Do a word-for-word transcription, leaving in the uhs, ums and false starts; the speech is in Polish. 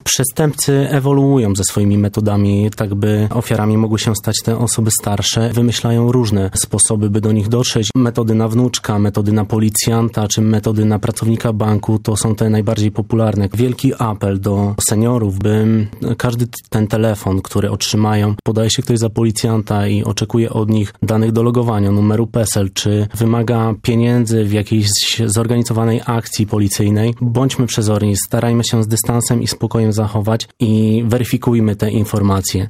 Przestępcy ewoluują ze swoimi metodami, tak by ofiarami mogły się stać te osoby starsze. Wymyślają różne sposoby, by do nich dotrzeć. Metody na wnuczka, metody na policjanta, czy metody na pracownika banku, to są te najbardziej popularne. Wielki apel do seniorów, by każdy ten telefon, który otrzymają, podaje się ktoś za policjanta i oczekuje od nich danych do logowania, numeru PESEL, czy wymaga pieniędzy w jakiejś zorganizowanej akcji policyjnej. Bądźmy przezorni, starajmy się z dystansem i spokojem zachować i weryfikujmy te informacje.